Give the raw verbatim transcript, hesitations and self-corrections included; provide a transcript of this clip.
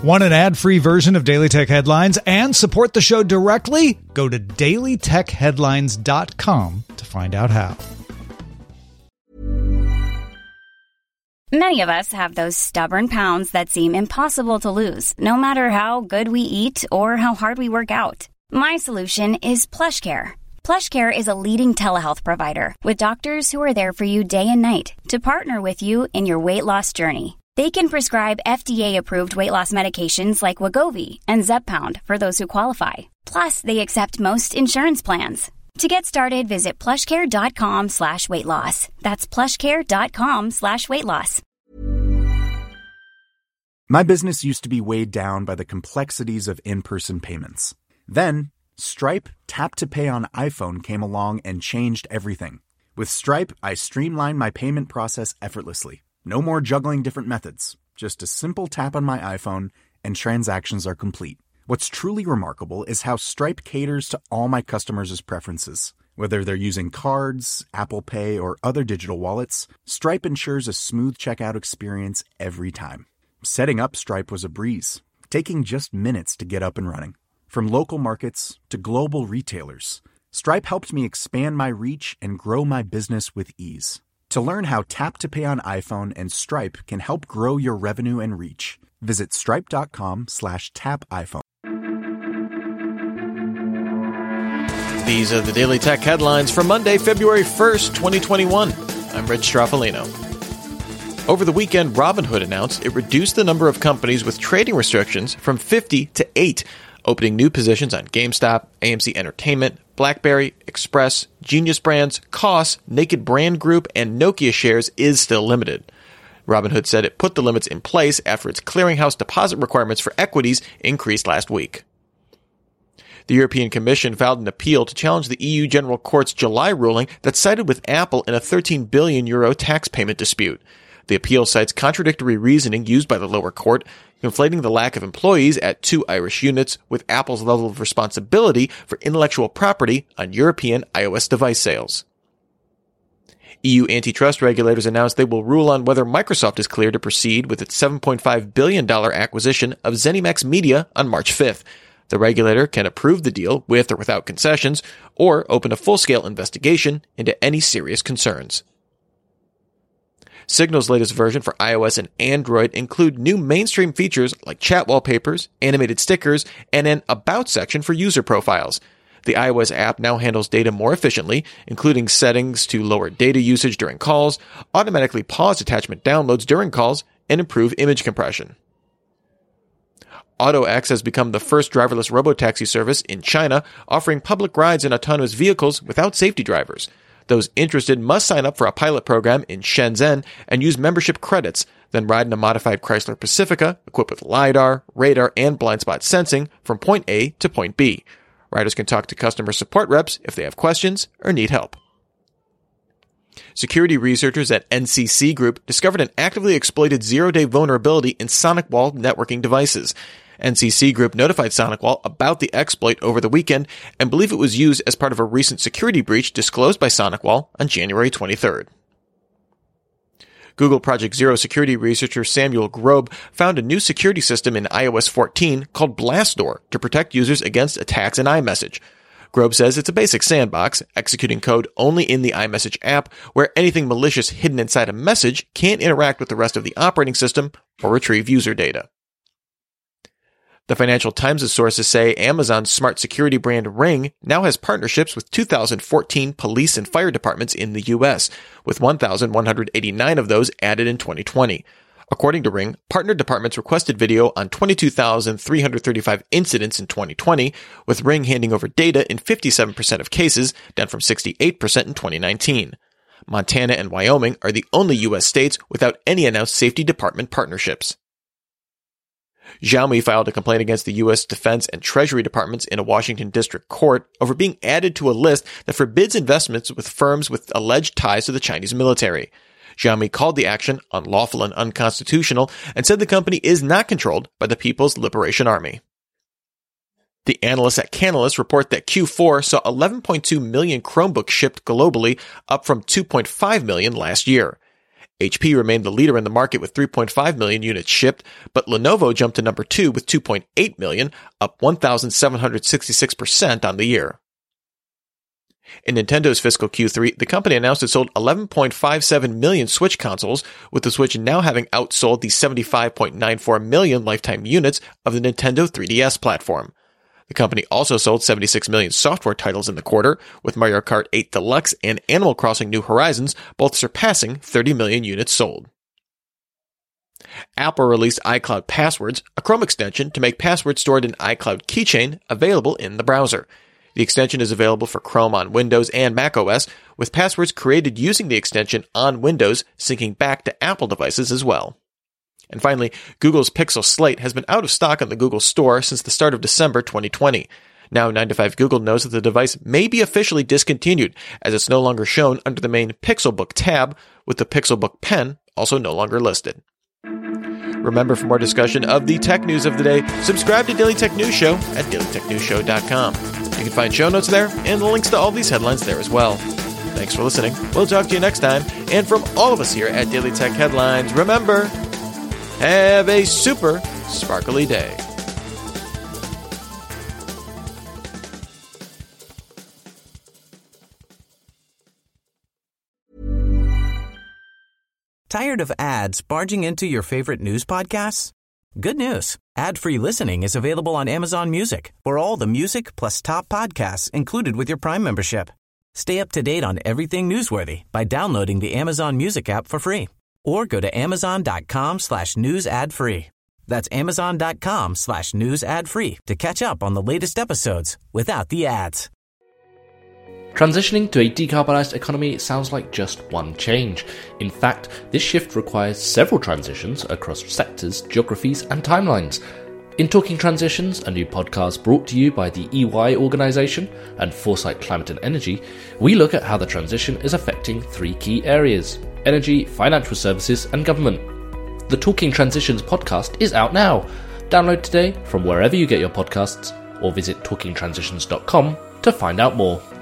Want an ad-free version of Daily Tech Headlines and support the show directly? Go to daily tech headlines dot com to find out how. Many of us have those stubborn pounds that seem impossible to lose, no matter how good we eat or how hard we work out. My solution is PlushCare. PlushCare is a leading telehealth provider with doctors who are there for you day and night to partner with you in your weight loss journey. They can prescribe F D A-approved weight loss medications like Wegovy and Zepbound for those who qualify. Plus, they accept most insurance plans. To get started, visit plushcare.com slash weight loss. That's plushcare.com slash weight loss. My business used to be weighed down by the complexities of in-person payments. Then, Stripe Tap to Pay on iPhone came along and changed everything. With Stripe, I streamlined my payment process effortlessly. No more juggling different methods. Just a simple tap on my iPhone and transactions are complete. What's truly remarkable is how Stripe caters to all my customers' preferences. Whether they're using cards, Apple Pay, or other digital wallets, Stripe ensures a smooth checkout experience every time. Setting up Stripe was a breeze, taking just minutes to get up and running. From local markets to global retailers, Stripe helped me expand my reach and grow my business with ease. To learn how Tap to Pay on iPhone and Stripe can help grow your revenue and reach, visit stripe.com slash tap iPhone. These are the Daily Tech Headlines for Monday, February first, twenty twenty-one. I'm Rich Stroffolino. Over the weekend, Robinhood announced it reduced the number of companies with trading restrictions from fifty to eight, opening new positions on GameStop, A M C Entertainment, BlackBerry, Express, Genius Brands, Koss, Naked Brand Group, and Nokia shares is still limited. Robinhood said it put the limits in place after its clearinghouse deposit requirements for equities increased last week. The European Commission filed an appeal to challenge the E U General Court's July ruling that sided with Apple in a thirteen billion euro tax payment dispute. The appeal cites contradictory reasoning used by the lower court, conflating the lack of employees at two Irish units with Apple's level of responsibility for intellectual property on European iOS device sales. E U antitrust regulators announced they will rule on whether Microsoft is cleared to proceed with its seven point five billion dollars acquisition of ZeniMax Media on March fifth. The regulator can approve the deal with or without concessions, or open a full-scale investigation into any serious concerns. Signal's latest version for iOS and Android include new mainstream features like chat wallpapers, animated stickers, and an About section for user profiles. The iOS app now handles data more efficiently, including settings to lower data usage during calls, automatically pause attachment downloads during calls, and improve image compression. AutoX has become the first driverless robotaxi service in China, offering public rides in autonomous vehicles without safety drivers. Those interested must sign up for a pilot program in Shenzhen and use membership credits, then ride in a modified Chrysler Pacifica equipped with LiDAR, radar, and blind spot sensing from point A to point B. Riders can talk to customer support reps if they have questions or need help. Security researchers at N C C Group discovered an actively exploited zero-day vulnerability in SonicWall networking devices. N C C Group notified SonicWall about the exploit over the weekend and believe it was used as part of a recent security breach disclosed by SonicWall on January twenty-third. Google Project Zero security researcher Samuel Grobe found a new security system in i O S fourteen called Blastdoor to protect users against attacks in iMessage. Grobe says it's a basic sandbox, executing code only in the iMessage app, where anything malicious hidden inside a message can't interact with the rest of the operating system or retrieve user data. The Financial Times' sources say Amazon's smart security brand Ring now has partnerships with two thousand fourteen police and fire departments in the U S, with one thousand one hundred eighty-nine of those added in twenty twenty. According to Ring, partner departments requested video on twenty-two thousand three hundred thirty-five incidents in twenty twenty, with Ring handing over data in fifty-seven percent of cases, down from sixty-eight percent in twenty nineteen. Montana and Wyoming are the only U S states without any announced safety department partnerships. Xiaomi filed a complaint against the U S Defense and Treasury Departments in a Washington district court over being added to a list that forbids investments with firms with alleged ties to the Chinese military. Xiaomi called the action unlawful and unconstitutional and said the company is not controlled by the People's Liberation Army. The analysts at Canalys report that Q four saw eleven point two million Chromebooks shipped globally, up from two point five million last year. H P remained the leader in the market with three point five million units shipped, but Lenovo jumped to number two with two point eight million, up one thousand seven hundred sixty-six percent on the year. In Nintendo's fiscal Q three, the company announced it sold eleven point five seven million Switch consoles, with the Switch now having outsold the seventy-five point nine four million lifetime units of the Nintendo three D S platform. The company also sold seventy-six million software titles in the quarter, with Mario Kart eight Deluxe and Animal Crossing New Horizons both surpassing thirty million units sold. Apple released iCloud Passwords, a Chrome extension to make passwords stored in iCloud Keychain available in the browser. The extension is available for Chrome on Windows and macOS, with passwords created using the extension on Windows syncing back to Apple devices as well. And finally, Google's Pixel Slate has been out of stock on the Google Store since the start of December twenty twenty. Now, nine to five Google knows that the device may be officially discontinued, as it's no longer shown under the main Pixelbook tab, with the Pixelbook Pen also no longer listed. Remember, for more discussion of the tech news of the day, subscribe to Daily Tech News Show at daily tech news show dot com. You can find show notes there and the links to all these headlines there as well. Thanks for listening. We'll talk to you next time. And from all of us here at Daily Tech Headlines, remember, have a super sparkly day. Tired of ads barging into your favorite news podcasts? Good news. Ad-free listening is available on Amazon Music for all the music plus top podcasts included with your Prime membership. Stay up to date on everything newsworthy by downloading the Amazon Music app for free or go to amazon.com slash news ad free. That's amazon.com slash news ad free to catch up on the latest episodes without the ads. Transitioning to a decarbonised economy sounds like just one change. In fact, this shift requires several transitions across sectors, geographies, and timelines. In Talking Transitions, a new podcast brought to you by the E Y organisation and Foresight Climate and Energy, we look at how the transition is affecting three key areas: energy, financial services, and government. The Talking Transitions podcast is out now. Download today from wherever you get your podcasts or visit talking transitions dot com to find out more.